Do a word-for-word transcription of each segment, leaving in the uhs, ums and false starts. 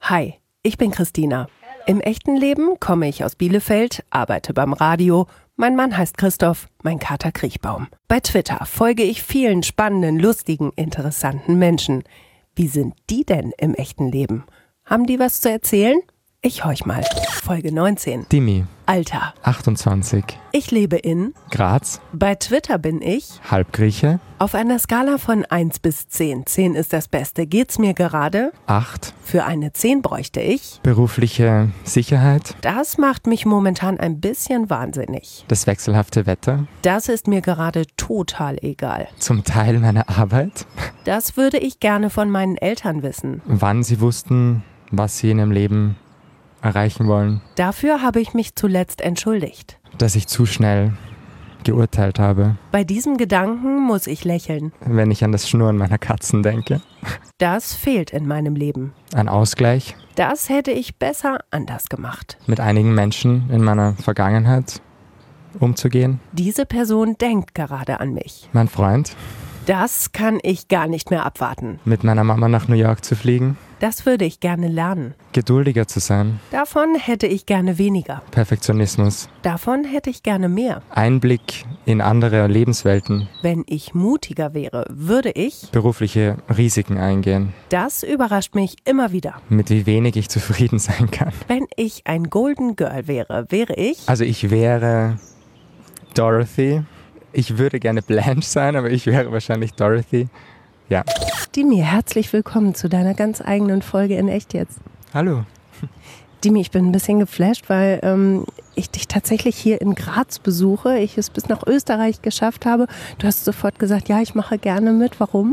Hi, ich bin Christina. Im echten Leben komme ich aus Bielefeld, arbeite beim Radio. Mein Mann heißt Christoph, mein Kater Kriechbaum. Bei Twitter folge ich vielen spannenden, lustigen, interessanten Menschen. Wie sind die denn im echten Leben? Haben die was zu erzählen? Ich horch mal. Folge neunzehn. Dimi. Alter. achtundzwanzig. Ich lebe in Graz. Bei Twitter bin ich Halbgrieche. auf einer Skala von eins bis zehn. zehn ist das Beste. Geht's mir gerade? acht. Für eine zehn bräuchte ich. Berufliche Sicherheit. Das macht mich momentan ein bisschen wahnsinnig. Das wechselhafte Wetter. Das ist mir gerade total egal. Zum Teil meine Arbeit. Das würde ich gerne von meinen Eltern wissen. Wann sie wussten, was sie in ihrem Leben erreichen wollen. Dafür habe ich mich zuletzt entschuldigt. Dass ich zu schnell geurteilt habe, Bei diesem Gedanken muss ich lächeln. wenn ich an das Schnurren meiner Katzen denke. Das fehlt in meinem Leben. Ein Ausgleich Das hätte ich besser anders gemacht. mit einigen Menschen in meiner Vergangenheit umzugehen. Diese Person denkt gerade an mich. Mein Freund, Das kann ich gar nicht mehr abwarten. mit meiner Mama nach New York zu fliegen. Das würde ich gerne lernen. Geduldiger zu sein. Davon hätte ich gerne weniger. Perfektionismus. Davon hätte ich gerne mehr. Einblick in andere Lebenswelten. Wenn ich mutiger wäre, würde ich. Berufliche Risiken eingehen. Das überrascht mich immer wieder. Mit wie wenig ich zufrieden sein kann. Wenn ich ein Golden Girl wäre, wäre ich. Also ich wäre Dorothy. Ich würde gerne Blanche sein, aber ich wäre wahrscheinlich Dorothy. Ja. Dimi, herzlich willkommen zu deiner ganz eigenen Folge in Echt jetzt. Hallo. Dimi, ich bin ein bisschen geflasht, weil ähm, ich dich tatsächlich hier in Graz besuche. Ich es bis nach Österreich geschafft habe. Du hast sofort gesagt, ja, ich mache gerne mit. Warum?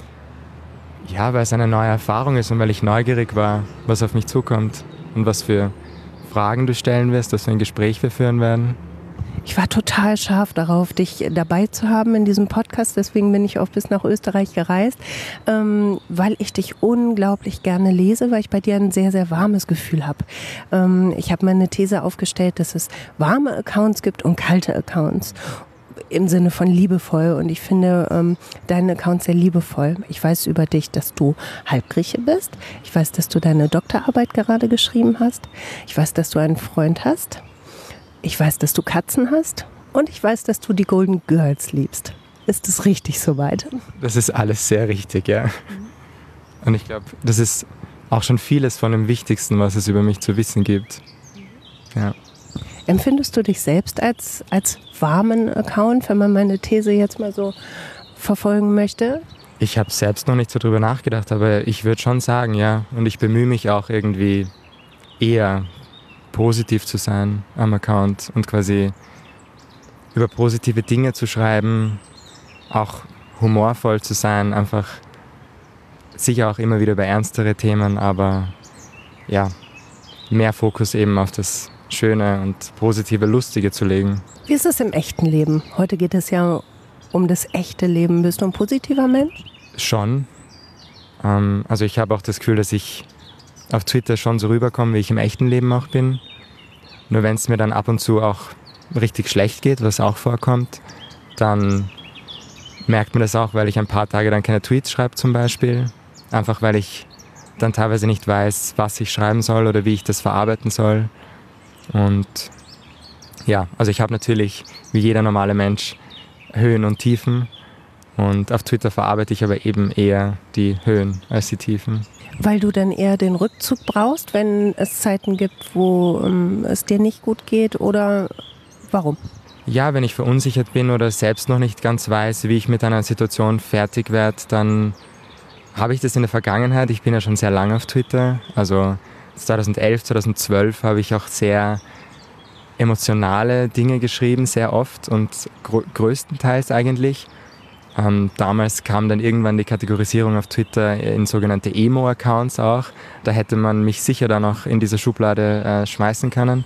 Ja, weil es eine neue Erfahrung ist und weil ich neugierig war, was auf mich zukommt und was für Fragen du stellen wirst, was für ein Gespräch wir führen werden. Ich war total scharf darauf, dich dabei zu haben in diesem Podcast. Deswegen bin ich auch bis nach Österreich gereist, ähm, weil ich dich unglaublich gerne lese, weil ich bei dir ein sehr, sehr warmes Gefühl habe. Ähm, ich habe meine These aufgestellt, dass es warme Accounts gibt und kalte Accounts. Im Sinne von liebevoll. Und ich finde ähm, deinen Account sehr liebevoll. Ich weiß über dich, dass du Halbgrieche bist. Ich weiß, dass du deine Doktorarbeit gerade geschrieben hast. Ich weiß, dass du einen Freund hast. Ich weiß, dass du Katzen hast. Und ich weiß, dass du die Golden Girls liebst. Ist es richtig soweit? Das ist alles sehr richtig, ja. Und ich glaube, das ist auch schon vieles von dem Wichtigsten, was es über mich zu wissen gibt. Ja. Empfindest du dich selbst als, als warmen Account, wenn man meine These jetzt mal so verfolgen möchte? Ich habe selbst noch nicht so drüber nachgedacht, aber ich würde schon sagen, ja. Und ich bemühe mich auch irgendwie eher positiv zu sein am Account und quasi über positive Dinge zu schreiben, auch humorvoll zu sein, einfach sicher auch immer wieder über ernstere Themen, aber ja, mehr Fokus eben auf das Schöne und positive, Lustige zu legen. Wie ist es im echten Leben? Heute geht es ja um das echte Leben. Bist du ein positiver Mensch? Schon. Ähm, also ich habe auch das Gefühl, dass ich auf Twitter schon so rüberkomme, wie ich im echten Leben auch bin. Nur wenn es mir dann ab und zu auch richtig schlecht geht, was auch vorkommt, dann merkt man das auch, weil ich ein paar Tage dann keine Tweets schreibe zum Beispiel. Einfach weil ich dann teilweise nicht weiß, was ich schreiben soll oder wie ich das verarbeiten soll. Und ja, also ich habe natürlich, wie jeder normale Mensch, Höhen und Tiefen. Und auf Twitter verarbeite ich aber eben eher die Höhen als die Tiefen. Weil du dann eher den Rückzug brauchst, wenn es Zeiten gibt, wo ähm, es dir nicht gut geht, oder warum? Ja, wenn ich verunsichert bin oder selbst noch nicht ganz weiß, wie ich mit einer Situation fertig werde, dann habe ich das in der Vergangenheit. Ich bin ja schon sehr lange auf Twitter. Also zweitausendelf, zweitausendzwölf habe ich auch sehr emotionale Dinge geschrieben, sehr oft und gr- größtenteils eigentlich. Ähm, damals kam dann irgendwann die Kategorisierung auf Twitter in sogenannte Emo-Accounts auch. Da hätte man mich sicher dann auch in diese Schublade äh, schmeißen können.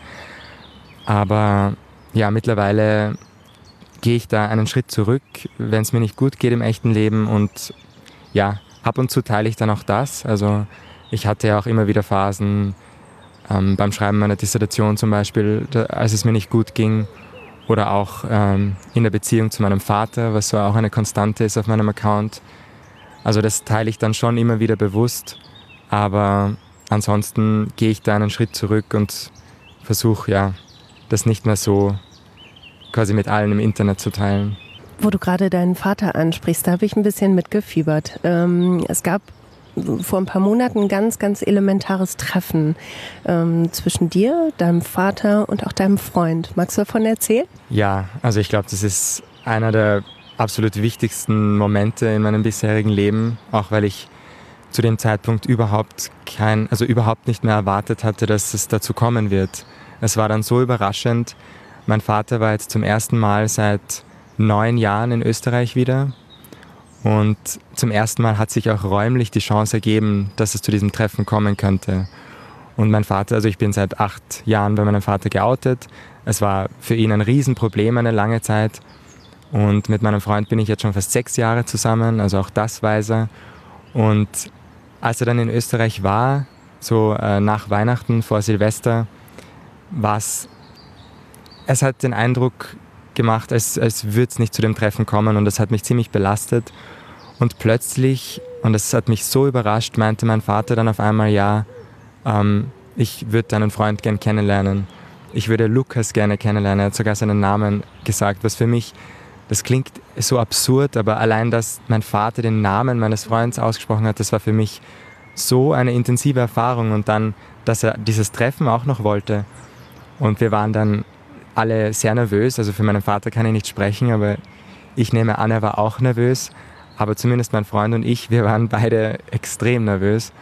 Aber ja, mittlerweile gehe ich da einen Schritt zurück, wenn es mir nicht gut geht im echten Leben. Und ja, ab und zu teile ich dann auch das. Also ich hatte ja auch immer wieder Phasen ähm, beim Schreiben meiner Dissertation zum Beispiel, da, als es mir nicht gut ging. Oder auch ähm, in der Beziehung zu meinem Vater, was so auch eine Konstante ist auf meinem Account. Also das teile ich dann schon immer wieder bewusst. Aber ansonsten gehe ich da einen Schritt zurück und versuche, ja, das nicht mehr so quasi mit allen im Internet zu teilen. Wo du gerade deinen Vater ansprichst, da habe ich ein bisschen mitgefiebert. Ähm, es gab vor ein paar Monaten ein ganz, ganz elementares Treffen ähm, zwischen dir, deinem Vater und auch deinem Freund. Magst du davon erzählen? Ja, also ich glaube, das ist einer der absolut wichtigsten Momente in meinem bisherigen Leben, auch weil ich zu dem Zeitpunkt überhaupt kein, also überhaupt nicht mehr erwartet hatte, dass es dazu kommen wird. Es war dann so überraschend. Mein Vater war jetzt zum ersten Mal seit neun Jahren in Österreich wieder. Und zum ersten Mal hat sich auch räumlich die Chance ergeben, dass es zu diesem Treffen kommen könnte. Und mein Vater, also ich bin seit acht Jahren bei meinem Vater geoutet. Es war für ihn ein Riesenproblem eine lange Zeit. Und mit meinem Freund bin ich jetzt schon fast sechs Jahre zusammen, also auch das weiß er. Und als er dann in Österreich war, so äh, nach Weihnachten, vor Silvester, war es, es hat den Eindruck gemacht, als, als würde es nicht zu dem Treffen kommen und das hat mich ziemlich belastet. Und plötzlich, und das hat mich so überrascht, meinte mein Vater dann auf einmal, ja, ähm, ich würde deinen Freund gern kennenlernen. Ich würde Lukas gerne kennenlernen. Er hat sogar seinen Namen gesagt, was für mich, das klingt so absurd, aber allein, dass mein Vater den Namen meines Freundes ausgesprochen hat, das war für mich so eine intensive Erfahrung. Und dann, dass er dieses Treffen auch noch wollte. Und wir waren dann alle sehr nervös, also für meinen Vater kann ich nicht sprechen, aber ich nehme an, er war auch nervös, aber zumindest mein Freund und ich, wir waren beide extrem nervös.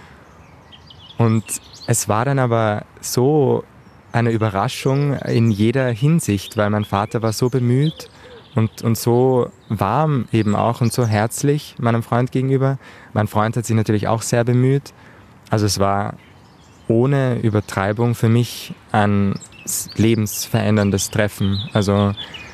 Und es war dann aber so eine Überraschung in jeder Hinsicht, weil mein Vater war so bemüht und, und so warm eben auch und so herzlich meinem Freund gegenüber. Mein Freund hat sich natürlich auch sehr bemüht, also es war ohne Übertreibung für mich ein lebensveränderndes Treffen. Also,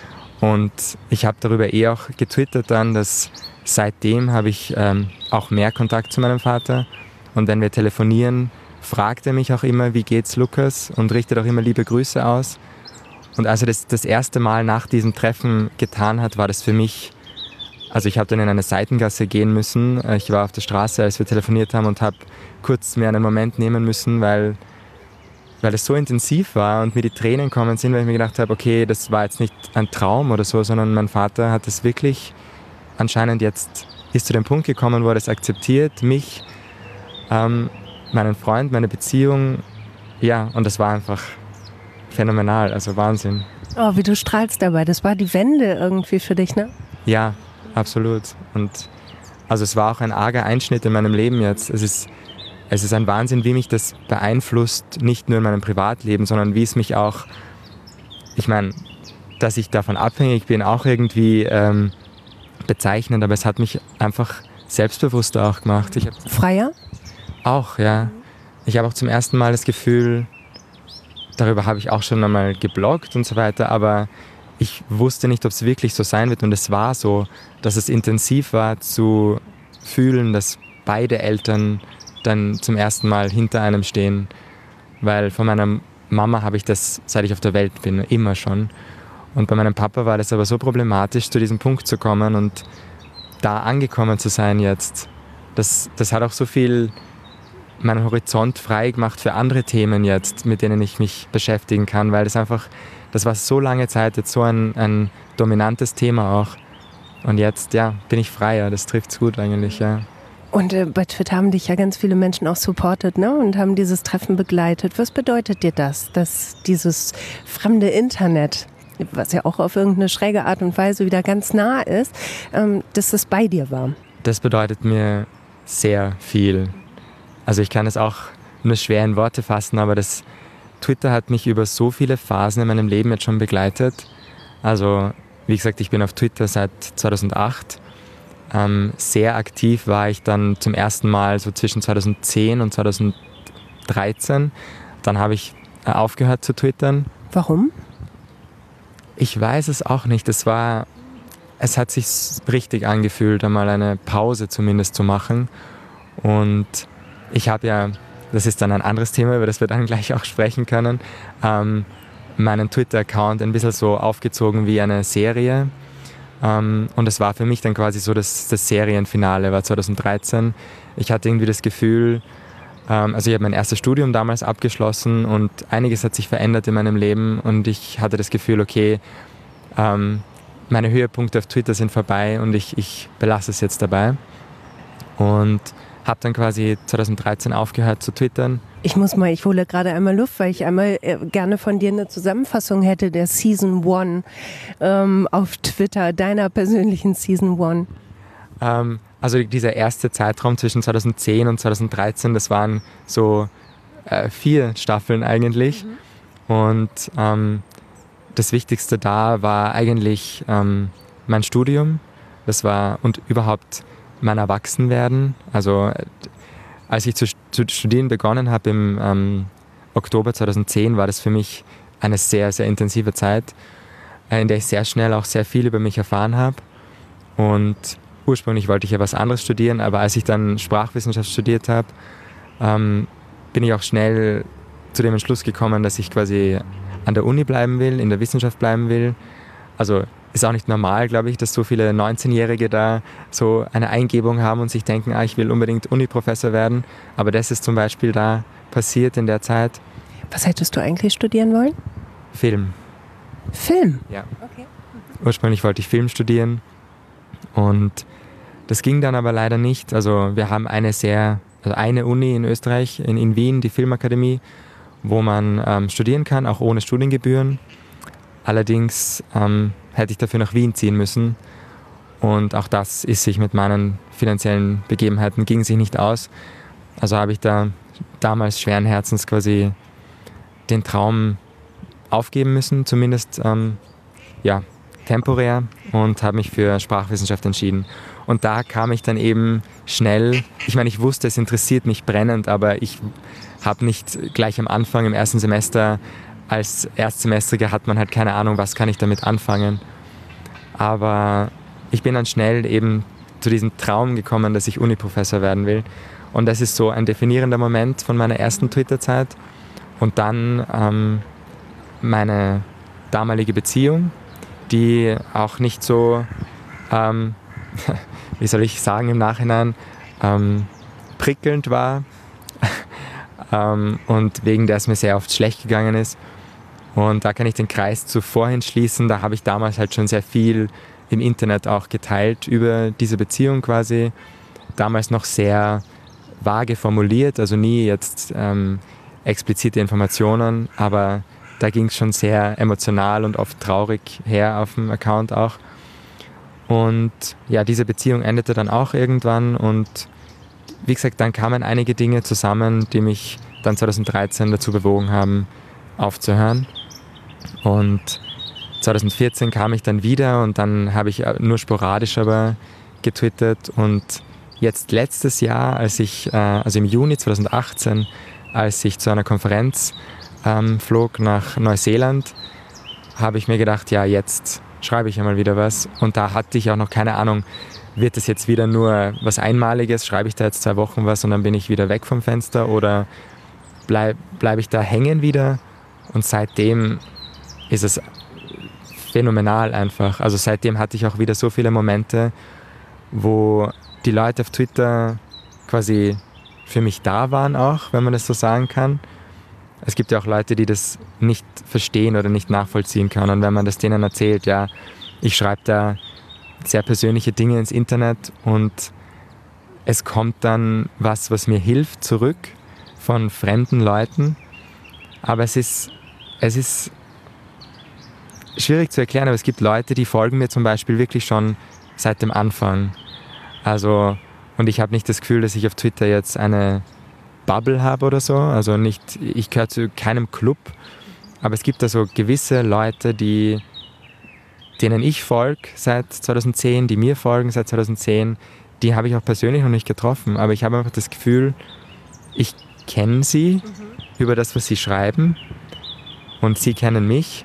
und ich habe darüber eh auch getwittert dann, dass seitdem habe ich ähm, auch mehr Kontakt zu meinem Vater. Und wenn wir telefonieren, fragt er mich auch immer, wie geht's Lukas? Und richtet auch immer liebe Grüße aus. Und als er das das erste Mal nach diesem Treffen getan hat, war das für mich, also ich habe dann in eine Seitengasse gehen müssen. Ich war auf der Straße, als wir telefoniert haben und habe kurz mir einen Moment nehmen müssen, weil weil es so intensiv war und mir die Tränen kommen sind, weil ich mir gedacht habe, okay, das war jetzt nicht ein Traum oder so, sondern mein Vater hat es wirklich anscheinend jetzt, ist zu dem Punkt gekommen, wo er das akzeptiert, mich, ähm, meinen Freund, meine Beziehung, ja, und das war einfach phänomenal, also Wahnsinn. Oh, wie du strahlst dabei, das war die Wende irgendwie für dich, ne? Ja, absolut. Und also es war auch ein arger Einschnitt in meinem Leben jetzt. Es ist Es ist ein Wahnsinn, wie mich das beeinflusst, nicht nur in meinem Privatleben, sondern wie es mich auch, ich meine, dass ich davon abhängig bin, auch irgendwie ähm, bezeichnend, aber es hat mich einfach selbstbewusster auch gemacht. Ich hab Freier? Auch, ja. Ich habe auch zum ersten Mal das Gefühl, darüber habe ich auch schon einmal gebloggt und so weiter, aber ich wusste nicht, ob es wirklich so sein wird und es war so, dass es intensiv war zu fühlen, dass beide Eltern dann zum ersten Mal hinter einem stehen, weil von meiner Mama habe ich das, seit ich auf der Welt bin, immer schon. Und bei meinem Papa war das aber so problematisch, zu diesem Punkt zu kommen und da angekommen zu sein jetzt. Das, das hat auch so viel meinen Horizont frei gemacht für andere Themen jetzt, mit denen ich mich beschäftigen kann, weil das einfach, das war so lange Zeit jetzt so ein, ein dominantes Thema auch. Und jetzt, ja, bin ich freier, das trifft's gut eigentlich, ja. Und äh, bei Twitter haben dich ja ganz viele Menschen auch supportet, ne? Und haben dieses Treffen begleitet. Was bedeutet dir das, dass dieses fremde Internet, was ja auch auf irgendeine schräge Art und Weise wieder ganz nah ist, ähm, dass das bei dir war? Das bedeutet mir sehr viel. Also ich kann es auch nur schwer in Worte fassen, aber das Twitter hat mich über so viele Phasen in meinem Leben jetzt schon begleitet. Also wie gesagt, ich bin auf Twitter seit zweitausendacht. Ähm, sehr aktiv war ich dann zum ersten Mal so zwischen zweitausendzehn und zweitausenddreizehn. Dann habe ich äh, aufgehört zu twittern. Warum? Ich weiß es auch nicht. Es war, es hat sich richtig angefühlt, einmal eine Pause zumindest zu machen. Und ich habe ja, das ist dann ein anderes Thema, über das wir dann gleich auch sprechen können, ähm, meinen Twitter-Account ein bisschen so aufgezogen wie eine Serie. Um, und es war für mich dann quasi so, dass das Serienfinale war zweitausenddreizehn. Ich hatte irgendwie das Gefühl, Ähm, also ich habe mein erstes Studium damals abgeschlossen und einiges hat sich verändert in meinem Leben und ich hatte das Gefühl, okay, ähm, meine Höhepunkte auf Twitter sind vorbei und ich, ich belasse es jetzt dabei. Und habe dann quasi zwanzig dreizehn aufgehört zu twittern. Ich muss mal, ich hole gerade einmal Luft, weil ich einmal äh, gerne von dir eine Zusammenfassung hätte der Season One ähm, auf Twitter, deiner persönlichen Season One. Ähm, also dieser erste Zeitraum zwischen zwanzig zehn und zwanzig dreizehn, das waren so äh, vier Staffeln eigentlich. Mhm. Und ähm, das Wichtigste da war eigentlich ähm, mein Studium. Das war und überhaupt mein Erwachsenwerden. Also als ich zu, zu studieren begonnen habe im ähm, Oktober zwanzig zehn, war das für mich eine sehr, sehr intensive Zeit, äh, in der ich sehr schnell auch sehr viel über mich erfahren habe. Und ursprünglich wollte ich ja was anderes studieren, aber als ich dann Sprachwissenschaft studiert habe, ähm, bin ich auch schnell zu dem Entschluss gekommen, dass ich quasi an der Uni bleiben will, in der Wissenschaft bleiben will. Also ist auch nicht normal, glaube ich, dass so viele neunzehnjährige da so eine Eingebung haben und sich denken, ah, ich will unbedingt Uni-Professor werden. Aber das ist zum Beispiel da passiert in der Zeit. Was hättest du eigentlich studieren wollen? Film. Film? Ja. Okay. Ursprünglich wollte ich Film studieren und das ging dann aber leider nicht. Also wir haben eine sehr, also eine Uni in Österreich, in, in Wien, die Filmakademie, wo man ähm, studieren kann, auch ohne Studiengebühren. Allerdings ähm, hätte ich dafür nach Wien ziehen müssen und auch das ist sich mit meinen finanziellen Begebenheiten, ging sich nicht aus. Also habe ich da damals schweren Herzens quasi den Traum aufgeben müssen, zumindest ähm, ja, temporär, und habe mich für Sprachwissenschaft entschieden. Und da kam ich dann eben schnell, ich meine, ich wusste, es interessiert mich brennend, aber ich habe nicht gleich am Anfang im ersten Semester, als Erstsemestriger hat man halt keine Ahnung, was kann ich damit anfangen. Aber ich bin dann schnell eben zu diesem Traum gekommen, dass ich Uni-Professor werden will. Und das ist so ein definierender Moment von meiner ersten Twitter-Zeit. Und dann ähm, meine damalige Beziehung, die auch nicht so, ähm, wie soll ich sagen im Nachhinein, ähm, prickelnd war ähm, und wegen der es mir sehr oft schlecht gegangen ist. Und da kann ich den Kreis zu vorhin schließen. Da habe ich damals halt schon sehr viel im Internet auch geteilt über diese Beziehung quasi. Damals noch sehr vage formuliert, also nie jetzt ähm, explizite Informationen, aber da ging es schon sehr emotional und oft traurig her auf dem Account auch. Und ja, diese Beziehung endete dann auch irgendwann und wie gesagt, dann kamen einige Dinge zusammen, die mich dann zwanzig dreizehn dazu bewogen haben, aufzuhören. Und zwanzig vierzehn kam ich dann wieder und dann habe ich nur sporadisch aber getwittert. Und jetzt letztes Jahr, als ich, also im Juni zwanzig achtzehn, als ich zu einer Konferenz ähm, flog nach Neuseeland, habe ich mir gedacht, ja, jetzt schreibe ich einmal wieder was. Und da hatte ich auch noch keine Ahnung, wird das jetzt wieder nur was Einmaliges, schreibe ich da jetzt zwei Wochen was und dann bin ich wieder weg vom Fenster oder bleibe bleib ich da hängen wieder? Und seitdem ist es phänomenal einfach. Also seitdem hatte ich auch wieder so viele Momente, wo die Leute auf Twitter quasi für mich da waren auch, wenn man das so sagen kann. Es gibt ja auch Leute, die das nicht verstehen oder nicht nachvollziehen können. Und wenn man das denen erzählt, ja, ich schreibe da sehr persönliche Dinge ins Internet und es kommt dann was, was mir hilft, zurück von fremden Leuten. Aber es ist, es ist schwierig zu erklären, aber es gibt Leute, die folgen mir zum Beispiel wirklich schon seit dem Anfang. Also, und ich habe nicht das Gefühl, dass ich auf Twitter jetzt eine Bubble habe oder so. Also nicht, ich gehöre zu keinem Club, aber es gibt da so gewisse Leute, die, denen ich folge seit zwanzig zehn, die mir folgen seit zwanzig zehn, die habe ich auch persönlich noch nicht getroffen. Aber ich habe einfach das Gefühl, ich kenne sie mhm. über das, was sie schreiben und sie kennen mich.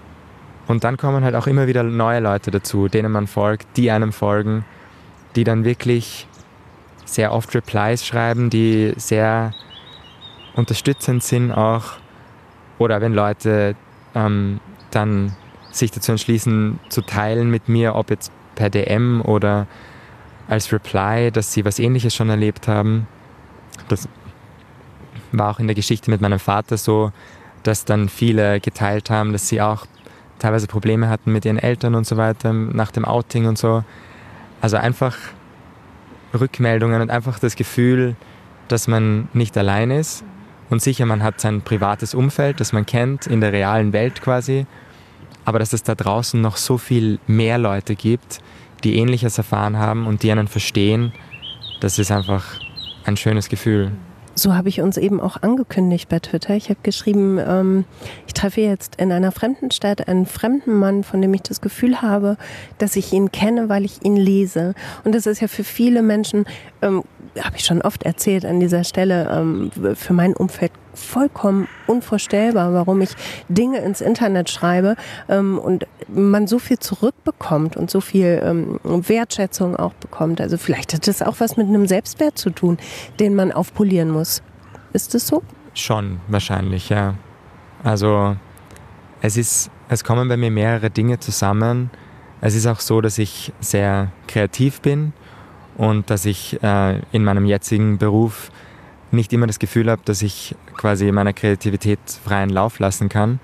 Und dann kommen halt auch immer wieder neue Leute dazu, denen man folgt, die einem folgen, die dann wirklich sehr oft Replies schreiben, die sehr unterstützend sind auch. Oder wenn Leute ähm, dann sich dazu entschließen, zu teilen mit mir, ob jetzt per D M oder als Reply, dass sie was Ähnliches schon erlebt haben. Das, war auch in der Geschichte mit meinem Vater so, dass dann viele geteilt haben, dass sie auch teilweise Probleme hatten mit ihren Eltern und so weiter, nach dem Outing und so. Also einfach Rückmeldungen und einfach das Gefühl, dass man nicht allein ist. Und sicher, man hat sein privates Umfeld, das man kennt, in der realen Welt quasi. Aber dass es da draußen noch so viel mehr Leute gibt, die Ähnliches erfahren haben und die einen verstehen, das ist einfach ein schönes Gefühl. So habe ich uns eben auch angekündigt bei Twitter. Ich habe geschrieben, ähm, ich treffe jetzt in einer fremden Stadt einen fremden Mann, von dem ich das Gefühl habe, dass ich ihn kenne, weil ich ihn lese. Und das ist ja für viele Menschen, ähm, habe ich schon oft erzählt an dieser Stelle, ähm, für mein Umfeld vollkommen unvorstellbar, warum ich Dinge ins Internet schreibe ähm, und man so viel zurückbekommt und so viel ähm, Wertschätzung auch bekommt. Also vielleicht hat das auch was mit einem Selbstwert zu tun, den man aufpolieren muss. Ist das so? Schon, wahrscheinlich, ja. Also es ist, es kommen bei mir mehrere Dinge zusammen. Es ist auch so, dass ich sehr kreativ bin und dass ich äh, in meinem jetzigen Beruf nicht immer das Gefühl habe, dass ich quasi meiner Kreativität freien Lauf lassen kann.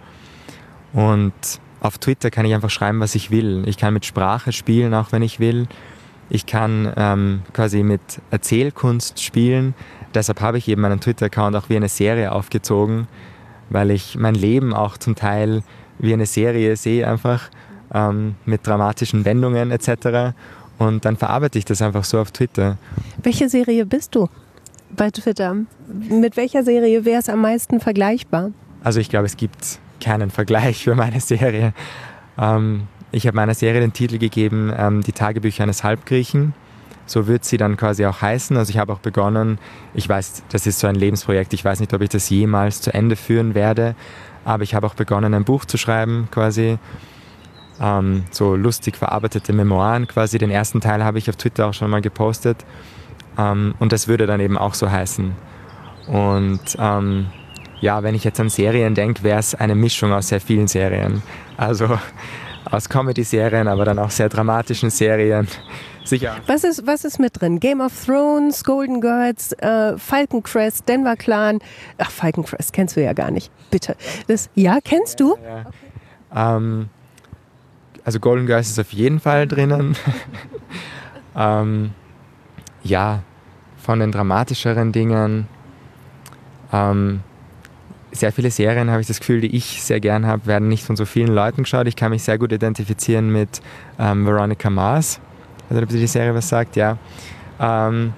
Und auf Twitter kann ich einfach schreiben, was ich will. Ich kann mit Sprache spielen, auch wenn ich will. Ich kann ähm, quasi mit Erzählkunst spielen. Deshalb habe ich eben meinen Twitter-Account auch wie eine Serie aufgezogen, weil ich mein Leben auch zum Teil wie eine Serie sehe, einfach ähm, mit dramatischen Wendungen et cetera. Und dann verarbeite ich das einfach so auf Twitter. Welche Serie bist du bei Twitter? Mit welcher Serie wäre es am meisten vergleichbar? Also ich glaube, es gibt keinen Vergleich für meine Serie. Ähm, ich habe meiner Serie den Titel gegeben, ähm, Die Tagebücher eines Halbgriechen. So wird sie dann quasi auch heißen. Also ich habe auch begonnen, ich weiß, das ist so ein Lebensprojekt, ich weiß nicht, ob ich das jemals zu Ende führen werde, aber ich habe auch begonnen, ein Buch zu schreiben quasi. Ähm, so lustig verarbeitete Memoiren quasi. Den ersten Teil habe ich auf Twitter auch schon mal gepostet. Ähm, und das würde dann eben auch so heißen. Und ähm, ja, wenn ich jetzt an Serien denke, wäre es eine Mischung aus sehr vielen Serien. Also aus Comedy-Serien, aber dann auch sehr dramatischen Serien. Sicher. Was ist, was ist mit drin? Game of Thrones, Golden Girls, äh, Falcon Crest, Denver Clan. Ach, Falcon Crest kennst du ja gar nicht. Bitte. Das, ja, kennst du? Ja, ja. Okay. Ähm, also Golden Girls ist auf jeden Fall drinnen. ähm, ja, von den dramatischeren Dingen. Ähm, sehr viele Serien, habe ich das Gefühl, die ich sehr gern habe, werden nicht von so vielen Leuten geschaut. Ich kann mich sehr gut identifizieren mit ähm, Veronica Mars. Ich weiß nicht, ob sie die Serie was sagt, ja. Ähm,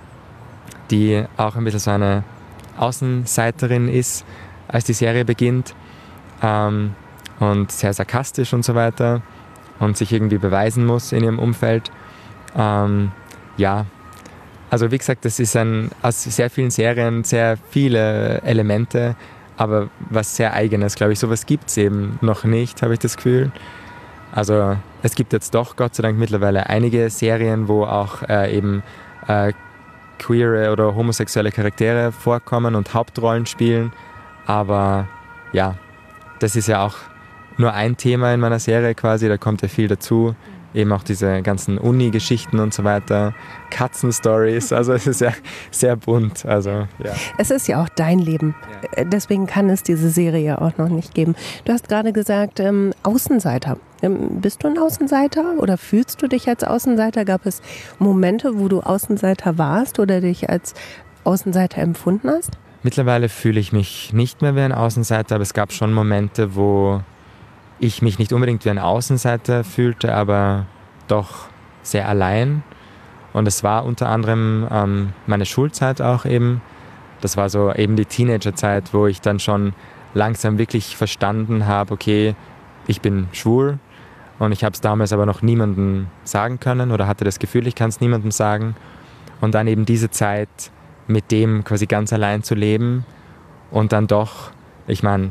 die auch ein bisschen so eine Außenseiterin ist, als die Serie beginnt. Ähm, und sehr sarkastisch und so weiter. Und sich irgendwie beweisen muss in ihrem Umfeld. Ähm, ja, also wie gesagt, das ist ein, aus sehr vielen Serien sehr viele Elemente, aber was sehr Eigenes, glaube ich. Sowas gibt es eben noch nicht, habe ich das Gefühl. Also es gibt jetzt doch Gott sei Dank mittlerweile einige Serien, wo auch äh, eben äh, queere oder homosexuelle Charaktere vorkommen und Hauptrollen spielen. Aber ja, das ist ja auch nur ein Thema in meiner Serie quasi, da kommt ja viel dazu. Eben auch diese ganzen Uni-Geschichten und so weiter, Katzen-Stories, also es ist ja sehr bunt. Also, ja. Es ist ja auch dein Leben, ja. Deswegen kann es diese Serie auch noch nicht geben. Du hast gerade gesagt, ähm, Außenseiter. Ähm, bist du ein Außenseiter oder fühlst du dich als Außenseiter? Gab es Momente, wo du Außenseiter warst oder dich als Außenseiter empfunden hast? Mittlerweile fühle ich mich nicht mehr wie ein Außenseiter, aber es gab schon Momente, wo ich mich nicht unbedingt wie ein Außenseiter fühlte, aber doch sehr allein. Und es war unter anderem ähm, meine Schulzeit auch eben. Das war so eben die Teenagerzeit, wo ich dann schon langsam wirklich verstanden habe, okay, ich bin schwul. Und ich habe es damals aber noch niemandem sagen können oder hatte das Gefühl, ich kann es niemandem sagen. Und dann eben diese Zeit mit dem quasi ganz allein zu leben und dann doch, ich meine,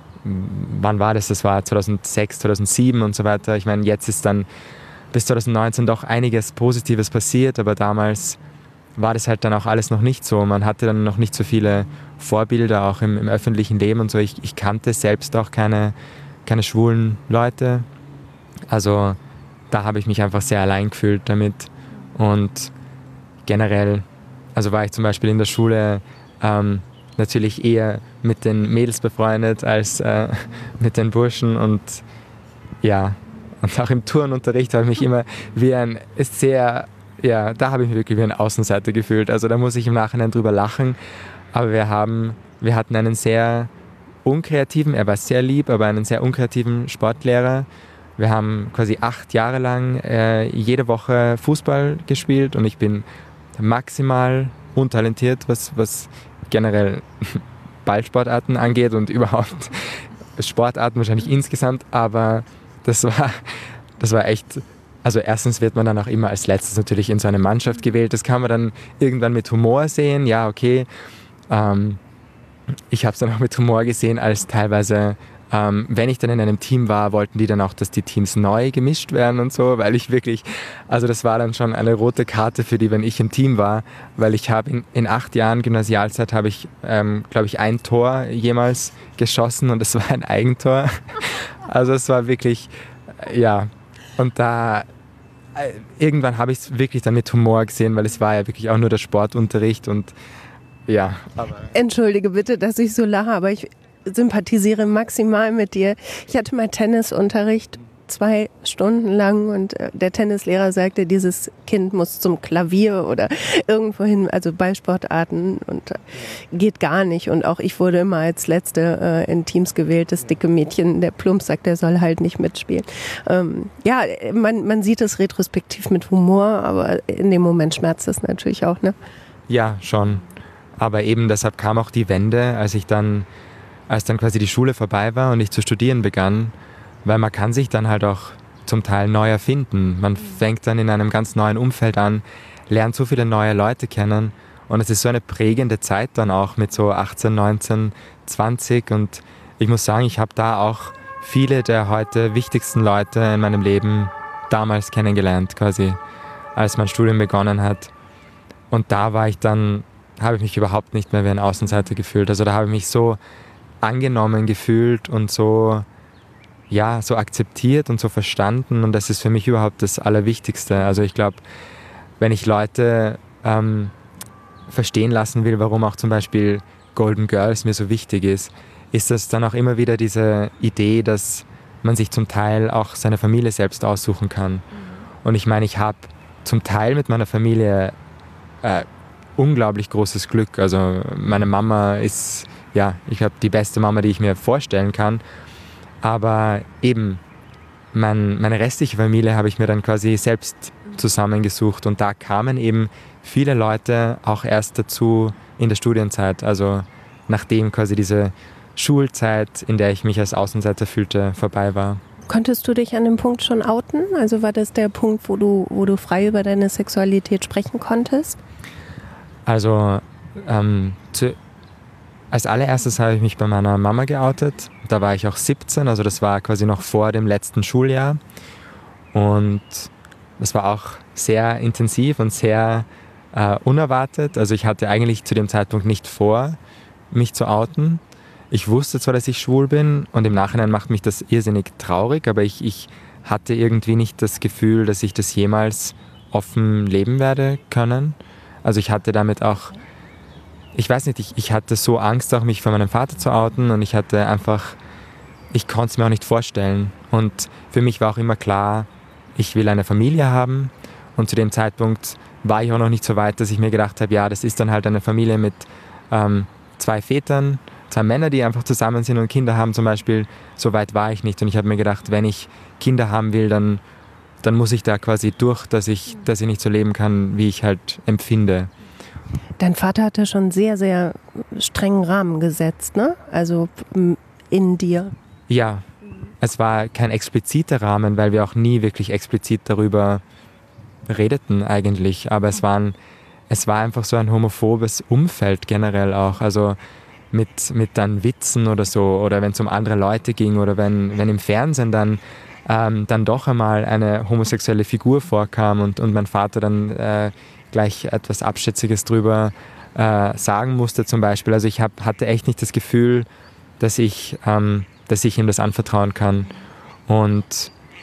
wann war das? Das war zweitausendsechs, zweitausendsieben und so weiter. Ich meine, jetzt ist dann bis zweitausendneunzehn doch einiges Positives passiert, aber damals war das halt dann auch alles noch nicht so. Man hatte dann noch nicht so viele Vorbilder, auch im, im öffentlichen Leben und so. Ich, ich kannte selbst auch keine, keine schwulen Leute. Also da habe ich mich einfach sehr allein gefühlt damit. Und generell, also war ich zum Beispiel in der Schule ähm, natürlich eher mit den Mädels befreundet als äh, mit den Burschen und ja, und auch im Turnunterricht habe ich mich immer wie ein sehr, ja, da habe ich mich wirklich wie ein Außenseiter gefühlt. Also da muss ich im Nachhinein drüber lachen, aber wir haben, wir hatten einen sehr unkreativen, er war sehr lieb, aber einen sehr unkreativen Sportlehrer. Wir haben quasi acht Jahre lang äh, jede Woche Fußball gespielt und ich bin maximal untalentiert, was, was generell Ballsportarten angeht und überhaupt Sportarten wahrscheinlich insgesamt, aber das war, das war echt, also erstens wird man dann auch immer als letztes natürlich in so eine Mannschaft gewählt, das kann man dann irgendwann mit Humor sehen, ja okay, ähm, ich habe es dann auch mit Humor gesehen, als teilweise, ähm, wenn ich dann in einem Team war, wollten die dann auch, dass die Teams neu gemischt werden und so, weil ich wirklich, also das war dann schon eine rote Karte für die, wenn ich im Team war, weil ich habe in, in acht Jahren Gymnasialzeit habe ich, ähm, glaube ich, ein Tor jemals geschossen und es war ein Eigentor. Also es war wirklich, äh, ja, und da äh, irgendwann habe ich es wirklich dann mit Humor gesehen, weil es war ja wirklich auch nur der Sportunterricht und ja. Aber Entschuldige bitte, dass ich so lache, aber ich sympathisiere maximal mit dir. Ich hatte mal Tennisunterricht zwei Stunden lang und der Tennislehrer sagte, dieses Kind muss zum Klavier oder irgendwo hin, also Ballsportarten und geht gar nicht. Und auch ich wurde immer als Letzte in Teams gewählt, das dicke Mädchen, der Plumpsack, der soll halt nicht mitspielen. Ähm, ja, man, man sieht es retrospektiv mit Humor, aber in dem Moment schmerzt es natürlich auch, ne? Ja, schon. Aber eben deshalb kam auch die Wende, als ich dann, als dann quasi die Schule vorbei war und ich zu studieren begann, weil man kann sich dann halt auch zum Teil neu erfinden. Man fängt dann in einem ganz neuen Umfeld an, lernt so viele neue Leute kennen und es ist so eine prägende Zeit dann auch mit so achtzehn, neunzehn, zwanzig und ich muss sagen, ich habe da auch viele der heute wichtigsten Leute in meinem Leben damals kennengelernt, quasi, als mein Studium begonnen hat. Und da war ich dann, habe ich mich überhaupt nicht mehr wie ein Außenseiter gefühlt. Also da habe ich mich so angenommen gefühlt und so, ja, so akzeptiert und so verstanden und das ist für mich überhaupt das Allerwichtigste. Also ich glaube, wenn ich Leute ähm, verstehen lassen will, warum auch zum Beispiel Golden Girls mir so wichtig ist, ist das dann auch immer wieder diese Idee, dass man sich zum Teil auch seine Familie selbst aussuchen kann. Und ich meine, ich habe zum Teil mit meiner Familie äh, unglaublich großes Glück. Also meine Mama ist, ja, ich habe die beste Mama, die ich mir vorstellen kann. Aber eben, mein, meine restliche Familie habe ich mir dann quasi selbst zusammengesucht. Und da kamen eben viele Leute auch erst dazu in der Studienzeit. Also nachdem quasi diese Schulzeit, in der ich mich als Außenseiter fühlte, vorbei war. Konntest du dich an dem Punkt schon outen? Also war das der Punkt, wo du, wo du frei über deine Sexualität sprechen konntest? Also ähm, zu, als allererstes habe ich mich bei meiner Mama geoutet. Da war ich auch siebzehn, also das war quasi noch vor dem letzten Schuljahr. Und das war auch sehr intensiv und sehr äh, unerwartet. Also ich hatte eigentlich zu dem Zeitpunkt nicht vor, mich zu outen. Ich wusste zwar, dass ich schwul bin und im Nachhinein macht mich das irrsinnig traurig, aber ich, ich hatte irgendwie nicht das Gefühl, dass ich das jemals offen leben werde können. Also ich hatte damit auch, ich weiß nicht, ich, ich hatte so Angst auch, mich von meinem Vater zu outen und ich hatte einfach, ich konnte es mir auch nicht vorstellen. Und für mich war auch immer klar, ich will eine Familie haben und zu dem Zeitpunkt war ich auch noch nicht so weit, dass ich mir gedacht habe, ja, das ist dann halt eine Familie mit ähm, zwei Vätern, zwei Männer, die einfach zusammen sind und Kinder haben zum Beispiel. So weit war ich nicht und ich habe mir gedacht, wenn ich Kinder haben will, dann dann muss ich da quasi durch, dass ich, dass ich nicht so leben kann, wie ich halt empfinde. Dein Vater hatte schon sehr, sehr strengen Rahmen gesetzt, ne? Also in dir. Ja, es war kein expliziter Rahmen, weil wir auch nie wirklich explizit darüber redeten eigentlich. Aber es, waren, es war einfach so ein homophobes Umfeld generell auch. Also mit, mit dann Witzen oder so oder wenn es um andere Leute ging oder wenn, wenn im Fernsehen dann Ähm, dann doch einmal eine homosexuelle Figur vorkam und, und mein Vater dann äh, gleich etwas Abschätziges drüber äh, sagen musste zum Beispiel. Also ich hab, hatte echt nicht das Gefühl, dass ich, ähm, dass ich ihm das anvertrauen kann. Und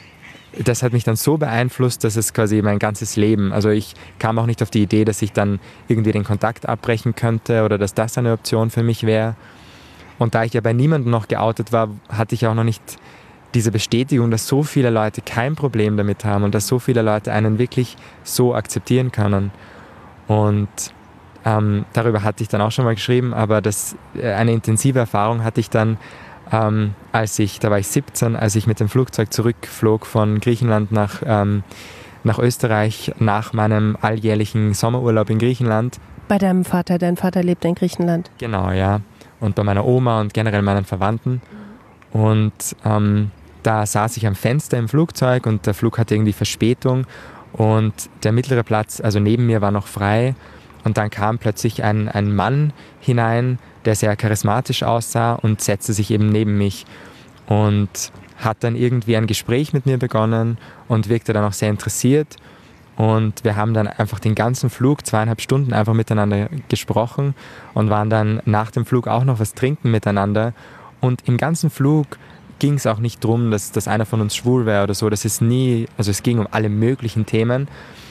das hat mich dann so beeinflusst, dass es quasi mein ganzes Leben, also ich kam auch nicht auf die Idee, dass ich dann irgendwie den Kontakt abbrechen könnte oder dass das eine Option für mich wäre. Und da ich ja bei niemandem noch geoutet war, hatte ich auch noch nicht diese Bestätigung, dass so viele Leute kein Problem damit haben und dass so viele Leute einen wirklich so akzeptieren können. Und ähm, darüber hatte ich dann auch schon mal geschrieben, aber das, äh, eine intensive Erfahrung hatte ich dann, ähm, als ich, da war ich siebzehn, als ich mit dem Flugzeug zurückflog von Griechenland nach, ähm, nach Österreich nach meinem alljährlichen Sommerurlaub in Griechenland. Bei deinem Vater, dein Vater lebt in Griechenland. Genau, ja. Und bei meiner Oma und generell meinen Verwandten. Und ähm, da saß ich am Fenster im Flugzeug und der Flug hatte irgendwie Verspätung und der mittlere Platz, also neben mir, war noch frei. Und dann kam plötzlich ein, ein Mann hinein, der sehr charismatisch aussah und setzte sich eben neben mich und hat dann irgendwie ein Gespräch mit mir begonnen und wirkte dann auch sehr interessiert. Und wir haben dann einfach den ganzen Flug, zweieinhalb Stunden, einfach miteinander gesprochen und waren dann nach dem Flug auch noch was trinken miteinander. Und im ganzen Flug ging es auch nicht darum, dass, dass einer von uns schwul wäre oder so. Das ist nie, also es ging um alle möglichen Themen.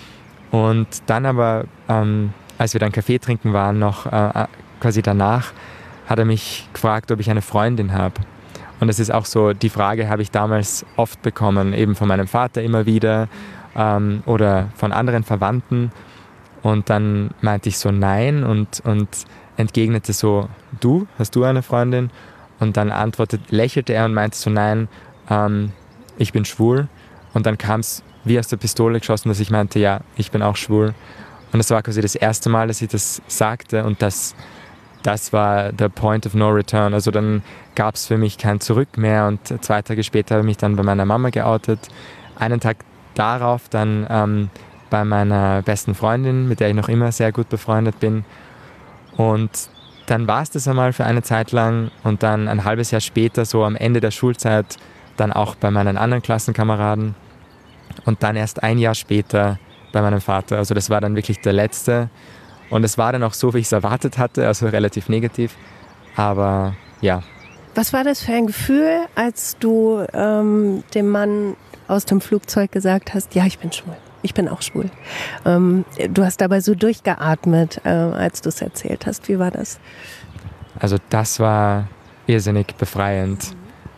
Und dann aber, ähm, als wir dann Kaffee trinken waren, noch äh, quasi danach, hat er mich gefragt, ob ich eine Freundin habe. Und das ist auch so, die Frage habe ich damals oft bekommen, eben von meinem Vater immer wieder ähm, oder von anderen Verwandten. Und dann meinte ich so nein und, und entgegnete so, du, hast du eine Freundin? Und dann antwortet, lächelte er und meinte so, nein, ähm, ich bin schwul. Und dann kam es wie aus der Pistole geschossen, dass ich meinte, ja, ich bin auch schwul. Und das war quasi das erste Mal, dass ich das sagte und das, das war der Point of no return. Also dann gab es für mich kein Zurück mehr und zwei Tage später habe ich mich dann bei meiner Mama geoutet. Einen Tag darauf dann ähm, bei meiner besten Freundin, mit der ich noch immer sehr gut befreundet bin. Und dann war es das einmal für eine Zeit lang und dann ein halbes Jahr später, so am Ende der Schulzeit, dann auch bei meinen anderen Klassenkameraden und dann erst ein Jahr später bei meinem Vater. Also das war dann wirklich der letzte und es war dann auch so, wie ich es erwartet hatte, also relativ negativ, aber ja. Was war das für ein Gefühl, als du ähm, dem Mann aus dem Flugzeug gesagt hast, ja, ich bin schwul, ich bin auch schwul. Ähm, du hast dabei so durchgeatmet, äh, als du es erzählt hast. Wie war das? Also das war irrsinnig befreiend,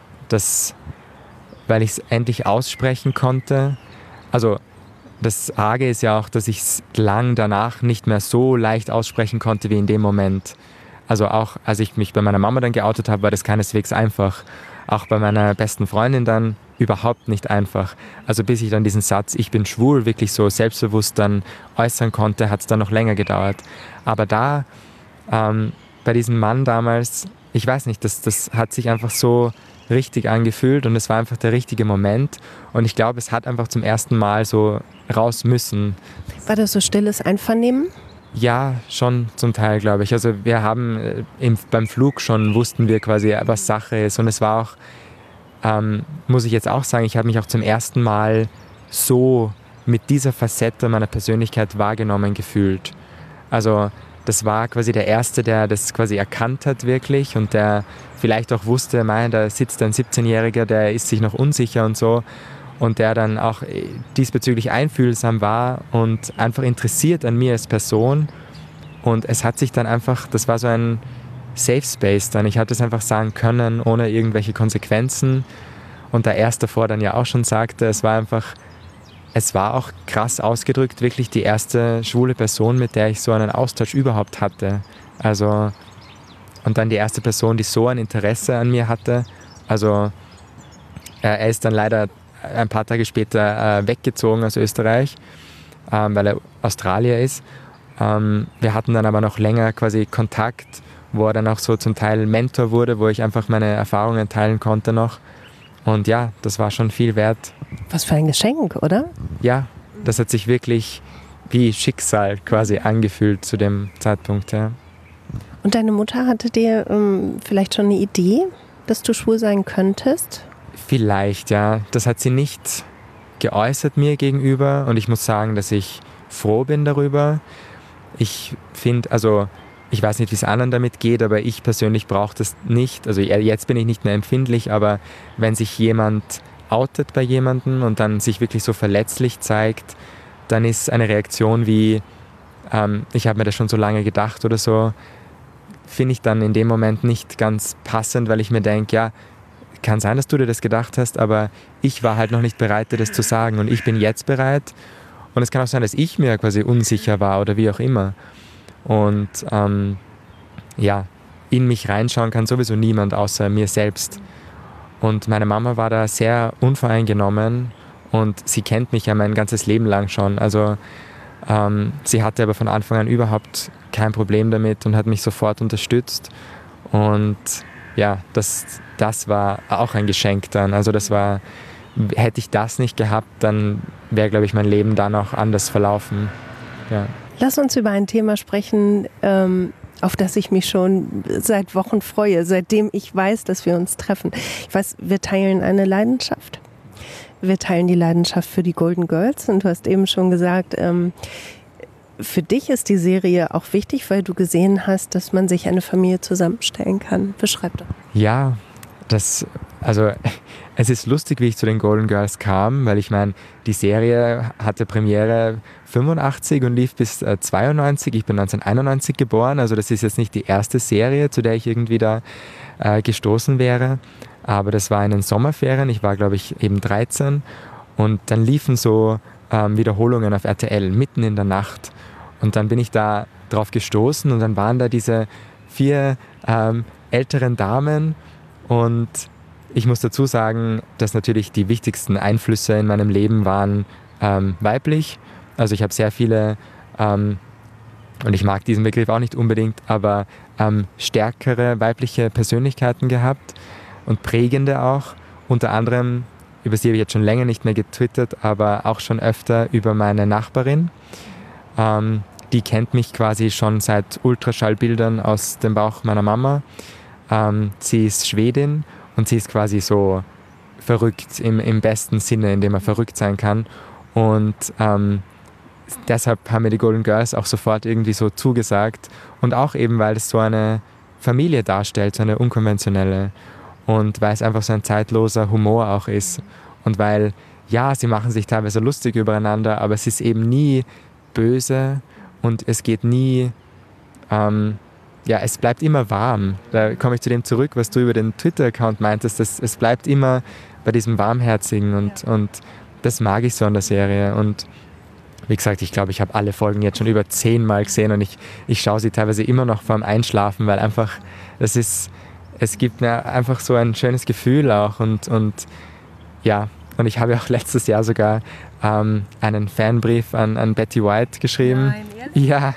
das, weil ich es endlich aussprechen konnte. Also das Arge ist ja auch, dass ich es lang danach nicht mehr so leicht aussprechen konnte wie in dem Moment. Also auch als ich mich bei meiner Mama dann geoutet habe, war das keineswegs einfach. Auch bei meiner besten Freundin dann überhaupt nicht einfach. Also bis ich dann diesen Satz, ich bin schwul, wirklich so selbstbewusst dann äußern konnte, hat es dann noch länger gedauert. Aber da, ähm, bei diesem Mann damals, ich weiß nicht, das, das hat sich einfach so richtig angefühlt und es war einfach der richtige Moment. Und ich glaube, es hat einfach zum ersten Mal so raus müssen. War das so stilles Einvernehmen? Ja, schon zum Teil, glaube ich. Also wir haben äh, im, beim Flug schon, wussten wir quasi, was Sache ist. Und es war auch, ähm, muss ich jetzt auch sagen, ich habe mich auch zum ersten Mal so mit dieser Facette meiner Persönlichkeit wahrgenommen gefühlt. Also das war quasi der Erste, der das quasi erkannt hat wirklich und der vielleicht auch wusste, mein, da sitzt ein siebzehnjähriger, der ist sich noch unsicher und so. Und der dann auch diesbezüglich einfühlsam war und einfach interessiert an mir als Person. Und es hat sich dann einfach, das war so ein Safe Space dann. Ich hatte es einfach sagen können, ohne irgendwelche Konsequenzen. Und da erst davor dann ja auch schon sagte, es war einfach, es war auch krass ausgedrückt, wirklich die erste schwule Person, mit der ich so einen Austausch überhaupt hatte. Also, und dann die erste Person, die so ein Interesse an mir hatte. Also, er ist dann leider ein paar Tage später äh, weggezogen aus Österreich, ähm, weil er Australier ist. Ähm, wir hatten dann aber noch länger quasi Kontakt, wo er dann auch so zum Teil Mentor wurde, wo ich einfach meine Erfahrungen teilen konnte noch. Und ja, das war schon viel wert. Was für ein Geschenk, oder? Ja, das hat sich wirklich wie Schicksal quasi angefühlt zu dem Zeitpunkt, ja. Und deine Mutter hatte dir ähm, vielleicht schon eine Idee, dass du schwul sein könntest? Vielleicht, ja. Das hat sie nicht geäußert mir gegenüber und ich muss sagen, dass ich froh bin darüber. Ich finde, also ich weiß nicht, wie es anderen damit geht, aber ich persönlich brauche das nicht. Also jetzt bin ich nicht mehr empfindlich, aber wenn sich jemand outet bei jemandem und dann sich wirklich so verletzlich zeigt, dann ist eine Reaktion wie, ähm, ich habe mir das schon so lange gedacht oder so, finde ich dann in dem Moment nicht ganz passend, weil ich mir denke, ja, kann sein, dass du dir das gedacht hast, aber ich war halt noch nicht bereit, dir das zu sagen und ich bin jetzt bereit. Und es kann auch sein, dass ich mir quasi unsicher war oder wie auch immer. Und ähm, ja, in mich reinschauen kann sowieso niemand außer mir selbst. Und meine Mama war da sehr unvoreingenommen und sie kennt mich ja mein ganzes Leben lang schon. Also ähm, sie hatte aber von Anfang an überhaupt kein Problem damit und hat mich sofort unterstützt. Und ja, das, das war auch ein Geschenk dann. Also das war, hätte ich das nicht gehabt, dann wäre, glaube ich, mein Leben dann auch anders verlaufen. Ja. Lass uns über ein Thema sprechen, ähm, auf das ich mich schon seit Wochen freue, seitdem ich weiß, dass wir uns treffen. Ich weiß, wir teilen eine Leidenschaft. Wir teilen die Leidenschaft für die Golden Girls und du hast eben schon gesagt, ähm, für dich ist die Serie auch wichtig, weil du gesehen hast, dass man sich eine Familie zusammenstellen kann. Beschreib doch. Ja, das, also es ist lustig, wie ich zu den Golden Girls kam, weil ich meine, die Serie hatte Premiere fünfundachtzig und lief bis äh, zweiundneunzig. Ich bin neunzehnhunderteinundneunzig geboren, also das ist jetzt nicht die erste Serie, zu der ich irgendwie da äh, gestoßen wäre. Aber das war in den Sommerferien, ich war glaube ich eben dreizehn und dann liefen so ähm, Wiederholungen auf R T L mitten in der Nacht. Und dann bin ich da drauf gestoßen und dann waren da diese vier ähm, älteren Damen und ich muss dazu sagen, dass natürlich die wichtigsten Einflüsse in meinem Leben waren ähm, weiblich. Also ich habe sehr viele, ähm, und ich mag diesen Begriff auch nicht unbedingt, aber ähm, stärkere weibliche Persönlichkeiten gehabt und prägende auch. Unter anderem, über sie habe ich jetzt schon länger nicht mehr getwittert, aber auch schon öfter über meine Nachbarin. Ähm, die kennt mich quasi schon seit Ultraschallbildern aus dem Bauch meiner Mama. Ähm, sie ist Schwedin und sie ist quasi so verrückt im, im besten Sinne, in dem man verrückt sein kann. Und ähm, deshalb haben mir die Golden Girls auch sofort irgendwie so zugesagt. Und auch eben, weil es so eine Familie darstellt, so eine unkonventionelle. Und weil es einfach so ein zeitloser Humor auch ist. Und weil, ja, sie machen sich teilweise lustig übereinander, aber es ist eben nie böse und es geht nie, ähm, ja, es bleibt immer warm. Da komme ich zu dem zurück, was du über den Twitter-Account meintest. Das, es bleibt immer bei diesem Warmherzigen und, und das mag ich so an der Serie. Und wie gesagt, ich glaube, ich habe alle Folgen jetzt schon über zehnmal gesehen und ich, ich schaue sie teilweise immer noch vorm Einschlafen, weil einfach, das ist, es gibt mir einfach so ein schönes Gefühl auch und, und ja, und ich habe auch letztes Jahr sogar ähm, einen Fanbrief an, an Betty White geschrieben. Nein, ehrlich? Ja,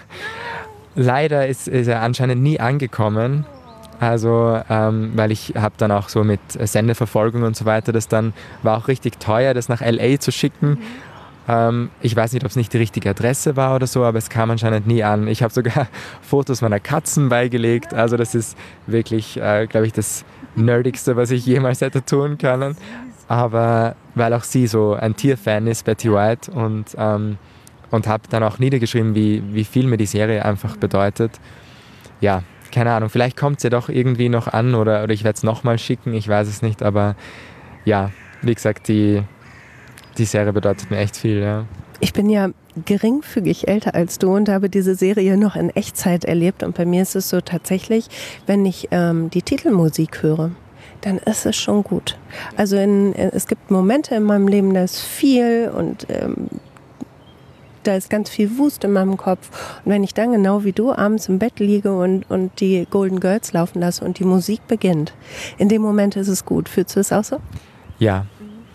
leider ist, ist er anscheinend nie angekommen. Also, ähm, weil ich habe dann auch so mit Sendeverfolgung und so weiter, das dann war auch richtig teuer, das nach L A zu schicken. Mhm. Ähm, ich weiß nicht, ob es nicht die richtige Adresse war oder so, aber es kam anscheinend nie an. Ich habe sogar Fotos meiner Katzen beigelegt. Also das ist wirklich, äh, glaube ich, das Nerdigste, was ich jemals hätte tun können. Aber weil auch sie so ein Tierfan ist, Betty White, und, ähm, und habe dann auch niedergeschrieben, wie, wie viel mir die Serie einfach bedeutet. Ja, keine Ahnung, vielleicht kommt es ja doch irgendwie noch an oder, oder ich werde es nochmal schicken, ich weiß es nicht, aber ja, wie gesagt, die, die Serie bedeutet mir echt viel, ja. Ich bin ja geringfügig älter als du und habe diese Serie noch in Echtzeit erlebt und bei mir ist es so tatsächlich, wenn ich ähm, die Titelmusik höre, dann ist es schon gut. Also in, es gibt Momente in meinem Leben, da ist viel und ähm, da ist ganz viel Wust in meinem Kopf. Und wenn ich dann genau wie du abends im Bett liege und, und die Golden Girls laufen lasse und die Musik beginnt, in dem Moment ist es gut. Fühlst du es auch so? Ja.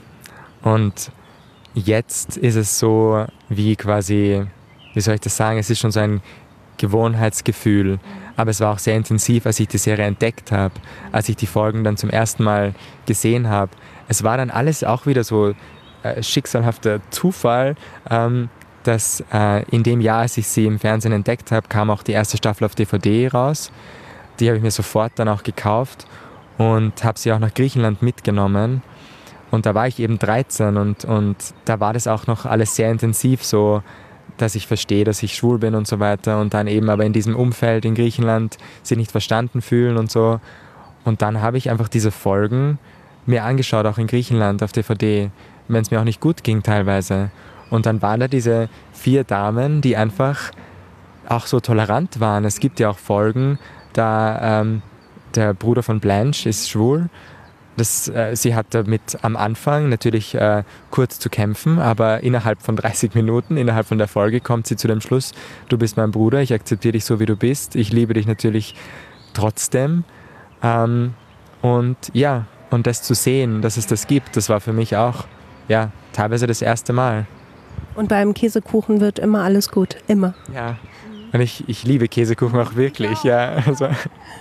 Und jetzt ist es so wie quasi, wie soll ich das sagen, es ist schon so ein Gewohnheitsgefühl. Aber es war auch sehr intensiv, als ich die Serie entdeckt habe, als ich die Folgen dann zum ersten Mal gesehen habe. Es war dann alles auch wieder so äh, schicksalhafter Zufall, ähm, dass äh, in dem Jahr, als ich sie im Fernsehen entdeckt habe, kam auch die erste Staffel auf D V D raus. Die habe ich mir sofort dann auch gekauft und habe sie auch nach Griechenland mitgenommen. Und da war ich eben dreizehn und, und da war das auch noch alles sehr intensiv so, dass ich verstehe, dass ich schwul bin und so weiter und dann eben aber in diesem Umfeld in Griechenland sich nicht verstanden fühlen und so. Und dann habe ich einfach diese Folgen mir angeschaut, auch in Griechenland auf D V D, wenn es mir auch nicht gut ging teilweise. Und dann waren da diese vier Damen, die einfach auch so tolerant waren. Es gibt ja auch Folgen, da ähm, der Bruder von Blanche ist schwul. Das, äh, sie hat damit am Anfang natürlich äh, kurz zu kämpfen, aber innerhalb von dreißig Minuten, innerhalb von der Folge kommt sie zu dem Schluss, du bist mein Bruder, ich akzeptiere dich so, wie du bist, ich liebe dich natürlich trotzdem. Ähm, und ja, und das zu sehen, dass es das gibt, das war für mich auch ja, teilweise das erste Mal. Und beim Käsekuchen wird immer alles gut, immer. Ja, und ich, ich liebe Käsekuchen auch wirklich, ja. Also.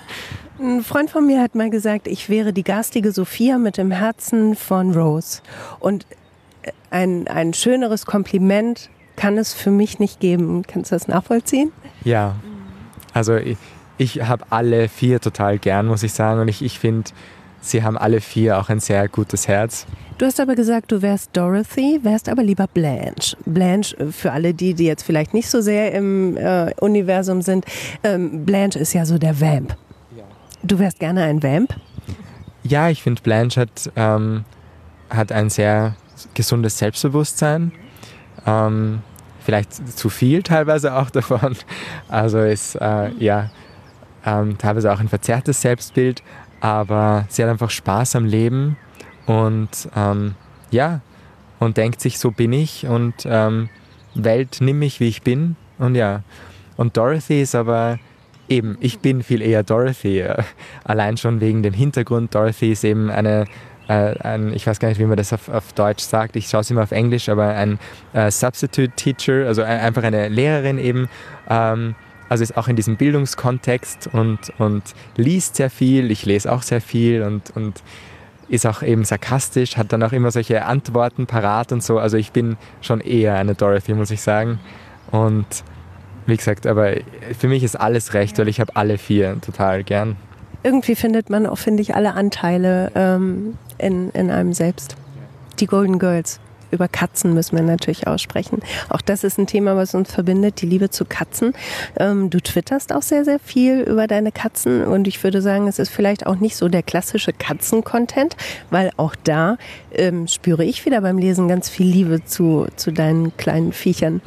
Ein Freund von mir hat mal gesagt, ich wäre die garstige Sophia mit dem Herzen von Rose. Und ein, ein schöneres Kompliment kann es für mich nicht geben. Kannst du das nachvollziehen? Ja, also ich, ich habe alle vier total gern, muss ich sagen. Und ich, ich finde, sie haben alle vier auch ein sehr gutes Herz. Du hast aber gesagt, du wärst Dorothy, wärst aber lieber Blanche. Blanche, für alle die, die jetzt vielleicht nicht so sehr im äh, Universum sind, ähm, Blanche ist ja so der Vamp. Ja. Du wärst gerne ein Vamp? Ja, ich finde, Blanche hat, ähm, hat ein sehr gesundes Selbstbewusstsein. Ähm, vielleicht zu viel teilweise auch davon. Also ist, äh, ja, ähm, teilweise auch ein verzerrtes Selbstbild. Aber sie hat einfach Spaß am Leben und ähm, ja, und denkt sich, so bin ich und ähm, Welt, nimm mich, wie ich bin und ja. Und Dorothy ist aber eben, ich bin viel eher Dorothy, äh, allein schon wegen dem Hintergrund. Dorothy ist eben eine, äh, ein, ich weiß gar nicht, wie man das auf, auf Deutsch sagt, ich schaue es immer auf Englisch, aber ein äh, Substitute Teacher, also ein, einfach eine Lehrerin eben, ähm, also ist auch in diesem Bildungskontext und, und liest sehr viel, ich lese auch sehr viel und, und ist auch eben sarkastisch, hat dann auch immer solche Antworten parat und so. Also ich bin schon eher eine Dorothy, muss ich sagen. Und wie gesagt, aber für mich ist alles recht, weil ich habe alle vier total gern. Irgendwie findet man auch, finde ich, alle Anteile ähm, in, in einem selbst. Die Golden Girls. Über Katzen müssen wir natürlich aussprechen. Auch das ist ein Thema, was uns verbindet, die Liebe zu Katzen. Ähm, du twitterst auch sehr, sehr viel über deine Katzen und ich würde sagen, es ist vielleicht auch nicht so der klassische Katzen-Content, weil auch da ähm, spüre ich wieder beim Lesen ganz viel Liebe zu, zu deinen kleinen Viechern.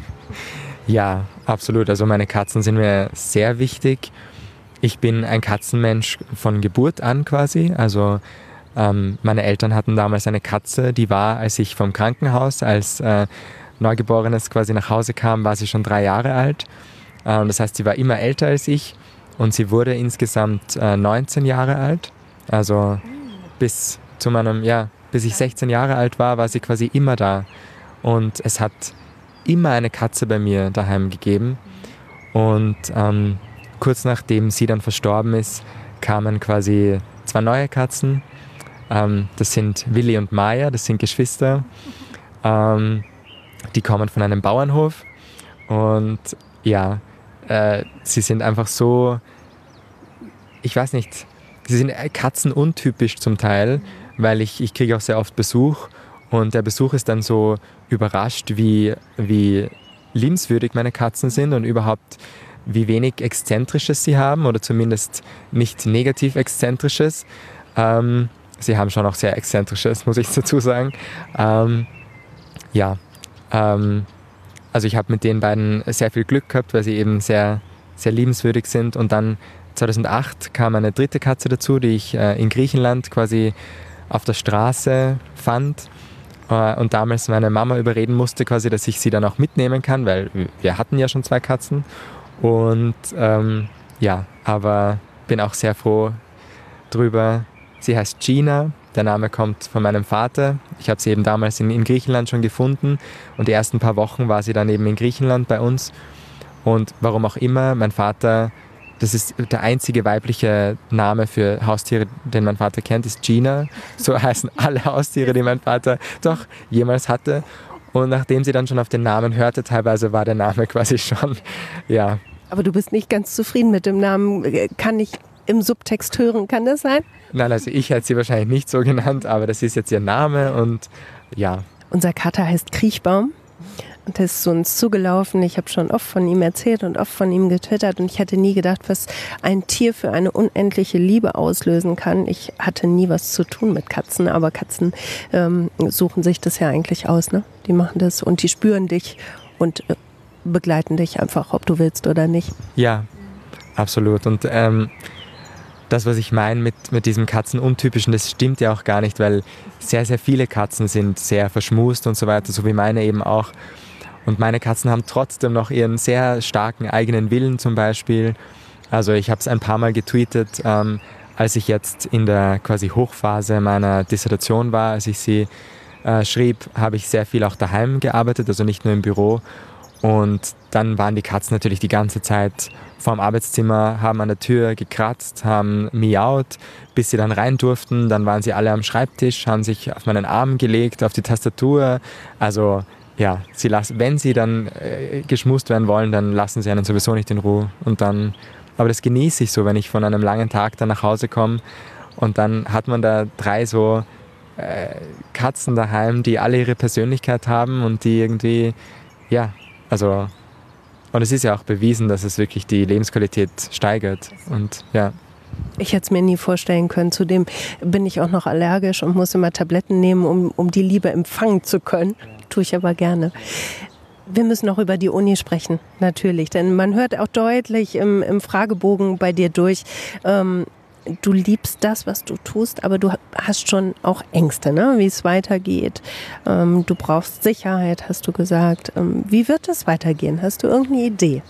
Ja, absolut. Also meine Katzen sind mir sehr wichtig. Ich bin ein Katzenmensch von Geburt an quasi, also Ähm, meine Eltern hatten damals eine Katze, die war, als ich vom Krankenhaus als äh, Neugeborenes quasi nach Hause kam, war sie schon drei Jahre alt. Ähm, das heißt, sie war immer älter als ich und sie wurde insgesamt äh, neunzehn Jahre alt. Also bis zu meinem, ja, bis ich sechzehn Jahre alt war, war sie quasi immer da. Und es hat immer eine Katze bei mir daheim gegeben. Und ähm, kurz nachdem sie dann verstorben ist, kamen quasi zwei neue Katzen. Ähm, das sind Willi und Maya, das sind Geschwister. Ähm, die kommen von einem Bauernhof. Und ja, äh, sie sind einfach so, ich weiß nicht, sie sind katzenuntypisch zum Teil, weil ich, ich kriege auch sehr oft Besuch. Und der Besuch ist dann so überrascht, wie, wie liebenswürdig meine Katzen sind und überhaupt wie wenig Exzentrisches sie haben oder zumindest nicht negativ Exzentrisches. Ähm, sie haben schon auch sehr Exzentrisches, muss ich dazu sagen. Ähm, ja, ähm, also ich habe mit den beiden sehr viel Glück gehabt, weil sie eben sehr, sehr liebenswürdig sind. Und dann zweitausendacht kam eine dritte Katze dazu, die ich äh, in Griechenland quasi auf der Straße fand. Äh, und damals meine Mama überreden musste, quasi, dass ich sie dann auch mitnehmen kann, weil wir hatten ja schon zwei Katzen. Und ähm, ja, aber bin auch sehr froh drüber. Sie heißt Gina, der Name kommt von meinem Vater. Ich habe sie eben damals in, in Griechenland schon gefunden und die ersten paar Wochen war sie dann eben in Griechenland bei uns. Und warum auch immer, mein Vater, das ist der einzige weibliche Name für Haustiere, den mein Vater kennt, ist Gina. So heißen alle Haustiere, die mein Vater doch jemals hatte. Und nachdem sie dann schon auf den Namen hörte, teilweise war der Name quasi schon, ja. Aber du bist nicht ganz zufrieden mit dem Namen. Kann ich im Subtext hören, kann das sein? Nein, also ich hätte sie wahrscheinlich nicht so genannt, aber das ist jetzt ihr Name und ja. Unser Kater heißt Kriechbaum. Und er ist zu uns zugelaufen. Ich habe schon oft von ihm erzählt und oft von ihm getwittert. Und ich hatte nie gedacht, was ein Tier für eine unendliche Liebe auslösen kann. Ich hatte nie was zu tun mit Katzen, aber Katzen ähm, suchen sich das ja eigentlich aus, ne? Die machen das und die spüren dich und äh, begleiten dich einfach, ob du willst oder nicht. Ja, absolut. Und ähm, das, was ich meine mit, mit diesem Katzenuntypischen, das stimmt ja auch gar nicht, weil sehr, sehr viele Katzen sind sehr verschmust und so weiter, so wie meine eben auch. Und meine Katzen haben trotzdem noch ihren sehr starken eigenen Willen zum Beispiel. Also ich habe es ein paar Mal getweetet, ähm, als ich jetzt in der quasi Hochphase meiner Dissertation war, als ich sie äh, schrieb, habe ich sehr viel auch daheim gearbeitet, also nicht nur im Büro. Und dann waren die Katzen natürlich die ganze Zeit vorm Arbeitszimmer, haben an der Tür gekratzt, haben miaut, bis sie dann rein durften. Dann waren sie alle am Schreibtisch, haben sich auf meinen Arm gelegt, auf die Tastatur. Also ja, sie lassen, wenn sie dann äh, geschmust werden wollen, dann lassen sie einen sowieso nicht in Ruhe. Und dann, aber das genieße ich so, wenn ich von einem langen Tag dann nach Hause komme und dann hat man da drei so äh, Katzen daheim, die alle ihre Persönlichkeit haben und die irgendwie, ja, also, und es ist ja auch bewiesen, dass es wirklich die Lebensqualität steigert und ja. Ich hätte es mir nie vorstellen können. Zudem bin ich auch noch allergisch und muss immer Tabletten nehmen, um, um die Liebe empfangen zu können. Tue ich aber gerne. Wir müssen noch über die Uni sprechen, natürlich. Denn man hört auch deutlich im, im Fragebogen bei dir durch, ähm, du liebst das, was du tust, aber du hast schon auch Ängste, ne? Wie es weitergeht. Ähm, du brauchst Sicherheit, hast du gesagt. Ähm, wie wird es weitergehen? Hast du irgendeine Idee?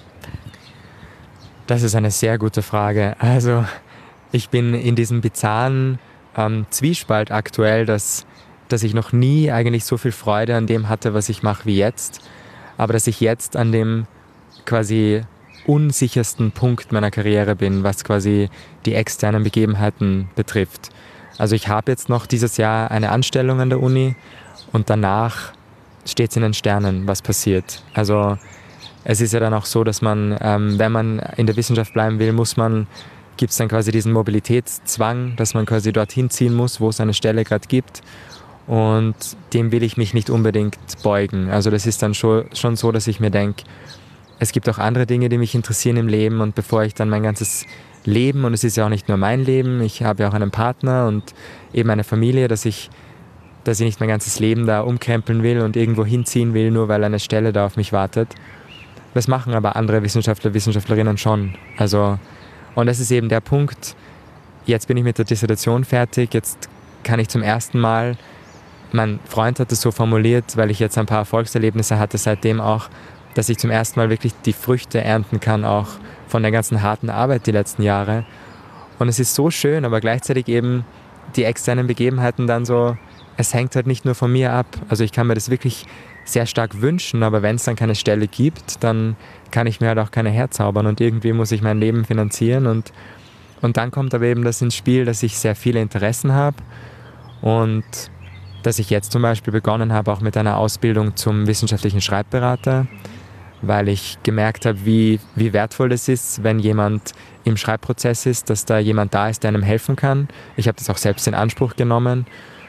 Das ist eine sehr gute Frage. Also ich bin in diesem bizarren ähm, Zwiespalt aktuell, dass, dass ich noch nie eigentlich so viel Freude an dem hatte, was ich mache wie jetzt. Aber dass ich jetzt an dem quasi unsichersten Punkt meiner Karriere bin, was quasi die externen Begebenheiten betrifft. Also ich habe jetzt noch dieses Jahr eine Anstellung an der Uni und danach steht es in den Sternen, was passiert. Also es ist ja dann auch so, dass man, ähm, wenn man in der Wissenschaft bleiben will, muss man, gibt es dann quasi diesen Mobilitätszwang, dass man quasi dorthin ziehen muss, wo es eine Stelle gerade gibt. Und dem will ich mich nicht unbedingt beugen. Also das ist dann schon, schon so, dass ich mir denke, es gibt auch andere Dinge, die mich interessieren im Leben und bevor ich dann mein ganzes Leben, und es ist ja auch nicht nur mein Leben, ich habe ja auch einen Partner und eben eine Familie, dass ich, dass ich nicht mein ganzes Leben da umkrempeln will und irgendwo hinziehen will, nur weil eine Stelle da auf mich wartet. Das machen aber andere Wissenschaftler, Wissenschaftlerinnen schon. Also, und das ist eben der Punkt, jetzt bin ich mit der Dissertation fertig, jetzt kann ich zum ersten Mal, mein Freund hat es so formuliert, weil ich jetzt ein paar Erfolgserlebnisse hatte seitdem auch, dass ich zum ersten Mal wirklich die Früchte ernten kann, auch von der ganzen harten Arbeit die letzten Jahre. Und es ist so schön, aber gleichzeitig eben die externen Begebenheiten dann so, es hängt halt nicht nur von mir ab. Also ich kann mir das wirklich sehr stark wünschen, aber wenn es dann keine Stelle gibt, dann kann ich mir halt auch keine herzaubern und irgendwie muss ich mein Leben finanzieren und, und dann kommt aber eben das ins Spiel, dass ich sehr viele Interessen habe und dass ich jetzt zum Beispiel begonnen habe, auch mit einer Ausbildung zum wissenschaftlichen Schreibberater, weil ich gemerkt habe, wie, wie wertvoll das ist, wenn jemand im Schreibprozess ist, dass da jemand da ist, der einem helfen kann. Ich habe das auch selbst in Anspruch genommen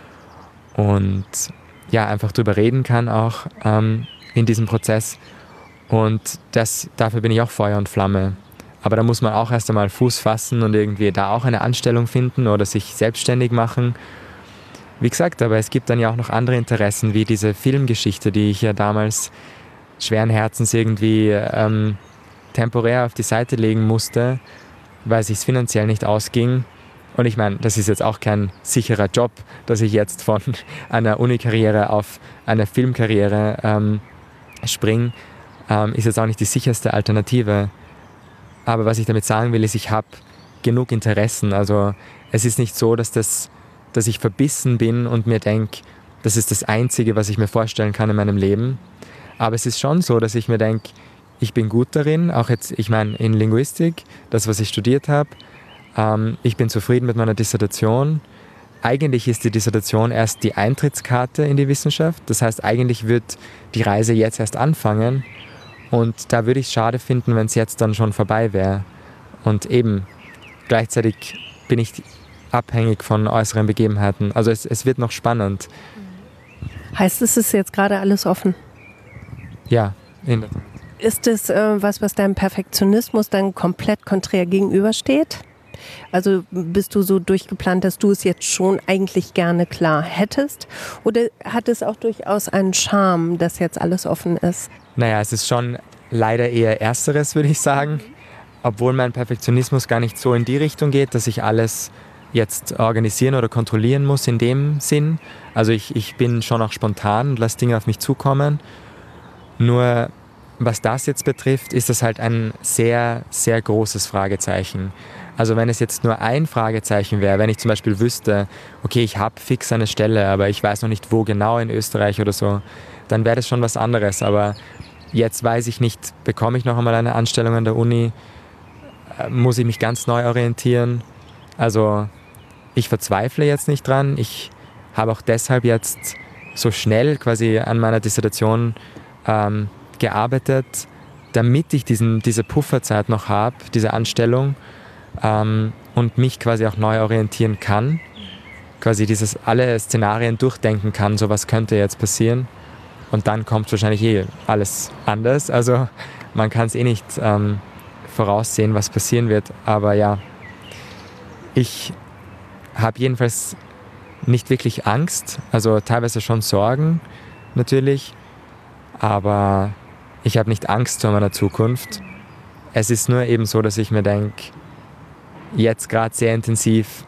und ja, einfach drüber reden kann auch ähm, in diesem Prozess. Und das, dafür bin ich auch Feuer und Flamme. Aber da muss man auch erst einmal Fuß fassen und irgendwie da auch eine Anstellung finden oder sich selbstständig machen. Wie gesagt, aber es gibt dann ja auch noch andere Interessen, wie diese Filmgeschichte, die ich ja damals schweren Herzens irgendwie ähm, temporär auf die Seite legen musste, weil es sich finanziell nicht ausging. Und ich meine, das ist jetzt auch kein sicherer Job, dass ich jetzt von einer Uni-Karriere auf eine Filmkarriere ähm, springe, ähm, ist jetzt auch nicht die sicherste Alternative. Aber was ich damit sagen will, ist, ich habe genug Interessen. Also es ist nicht so, dass, das, dass ich verbissen bin und mir denke, das ist das Einzige, was ich mir vorstellen kann in meinem Leben. Aber es ist schon so, dass ich mir denke, ich bin gut darin, auch jetzt, ich meine, in Linguistik, das, was ich studiert habe. Ähm, ich bin zufrieden mit meiner Dissertation. Eigentlich ist die Dissertation erst die Eintrittskarte in die Wissenschaft. Das heißt, eigentlich wird die Reise jetzt erst anfangen. Und da würde ich es schade finden, wenn es jetzt dann schon vorbei wäre. Und eben, gleichzeitig bin ich abhängig von äußeren Begebenheiten. Also es, es wird noch spannend. Heißt es, es ist jetzt gerade alles offen? Ja, in der Tat. Ist es äh, was, was deinem Perfektionismus dann komplett konträr gegenübersteht? Also bist du so durchgeplant, dass du es jetzt schon eigentlich gerne klar hättest? Oder hat es auch durchaus einen Charme, dass jetzt alles offen ist? Naja, es ist schon leider eher Ersteres, würde ich sagen. Obwohl mein Perfektionismus gar nicht so in die Richtung geht, dass ich alles jetzt organisieren oder kontrollieren muss in dem Sinn. Also ich, ich bin schon auch spontan und lasse Dinge auf mich zukommen. Nur was das jetzt betrifft, ist das halt ein sehr, sehr großes Fragezeichen. Also wenn es jetzt nur ein Fragezeichen wäre, wenn ich zum Beispiel wüsste, okay, ich habe fix eine Stelle, aber ich weiß noch nicht, wo genau in Österreich oder so, dann wäre das schon was anderes. Aber jetzt weiß ich nicht, bekomme ich noch einmal eine Anstellung an der Uni, muss ich mich ganz neu orientieren. Also ich verzweifle jetzt nicht dran. Ich habe auch deshalb jetzt so schnell quasi an meiner Dissertation ähm, gearbeitet, damit ich diesen, diese Pufferzeit noch habe, diese Anstellung, ähm, und mich quasi auch neu orientieren kann. Quasi dieses alle Szenarien durchdenken kann, so was könnte jetzt passieren. Und dann kommt wahrscheinlich eh alles anders. Also man kann es eh nicht ähm, voraussehen, was passieren wird. Aber ja, ich habe jedenfalls nicht wirklich Angst, also teilweise schon Sorgen natürlich, aber ich habe nicht Angst vor meiner Zukunft. Es ist nur eben so, dass ich mir denke, jetzt gerade sehr intensiv,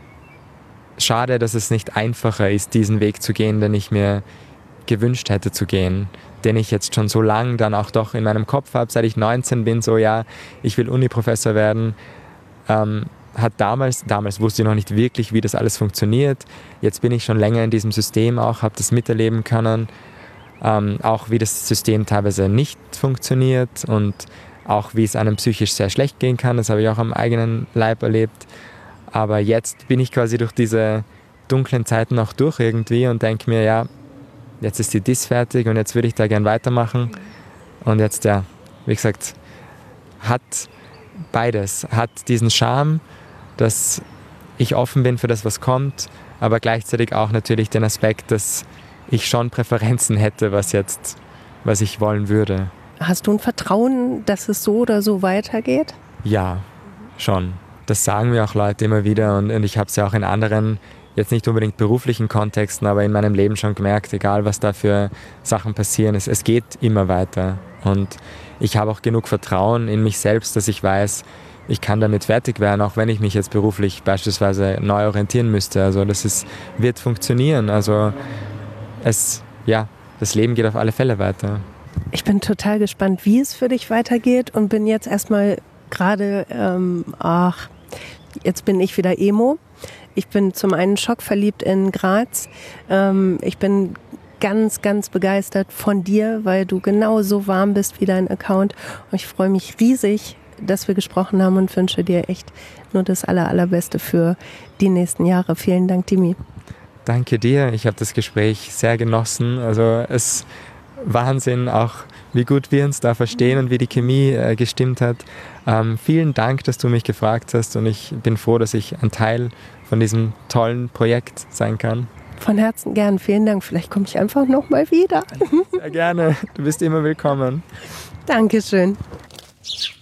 schade, dass es nicht einfacher ist, diesen Weg zu gehen, den ich mir gewünscht hätte zu gehen, den ich jetzt schon so lange dann auch doch in meinem Kopf habe, seit ich neunzehn bin, so ja, ich will Uni-Professor werden. Ähm, hat damals, damals wusste ich noch nicht wirklich, wie das alles funktioniert. Jetzt bin ich schon länger in diesem System auch, habe das miterleben können, ähm, auch wie das System teilweise nicht funktioniert und auch wie es einem psychisch sehr schlecht gehen kann. Das habe ich auch am eigenen Leib erlebt. Aber jetzt bin ich quasi durch diese dunklen Zeiten auch durch irgendwie und denke mir, ja, jetzt ist die Dis fertig und jetzt würde ich da gern weitermachen. Und jetzt, ja, wie gesagt, hat beides, hat diesen Charme, dass ich offen bin für das, was kommt, aber gleichzeitig auch natürlich den Aspekt, dass ich schon Präferenzen hätte, was jetzt, was ich wollen würde. Hast du ein Vertrauen, dass es so oder so weitergeht? Ja, schon. Das sagen mir auch Leute immer wieder und, und ich habe es ja auch in anderen, jetzt nicht unbedingt beruflichen Kontexten, aber in meinem Leben schon gemerkt, egal was da für Sachen passieren, es, es geht immer weiter. Und ich habe auch genug Vertrauen in mich selbst, dass ich weiß, ich kann damit fertig werden, auch wenn ich mich jetzt beruflich beispielsweise neu orientieren müsste. Also das ist, wird funktionieren. Also es, ja, das Leben geht auf alle Fälle weiter. Ich bin total gespannt, wie es für dich weitergeht und bin jetzt erstmal gerade, ähm, ach, jetzt bin ich wieder Emo. Ich bin zum einen schockverliebt in Graz. Ähm, ich bin ganz, ganz begeistert von dir, weil du genau so warm bist wie dein Account. Und ich freue mich riesig, dass wir gesprochen haben und wünsche dir echt nur das aller, allerbeste für die nächsten Jahre. Vielen Dank, Dimi. Danke dir. Ich habe das Gespräch sehr genossen. Also es Wahnsinn, auch wie gut wir uns da verstehen und wie die Chemie äh, gestimmt hat. Ähm, vielen Dank, dass du mich gefragt hast und ich bin froh, dass ich ein Teil von diesem tollen Projekt sein kann. Von Herzen gern, vielen Dank. Vielleicht komme ich einfach nochmal wieder. Sehr gerne, du bist immer willkommen. Dankeschön.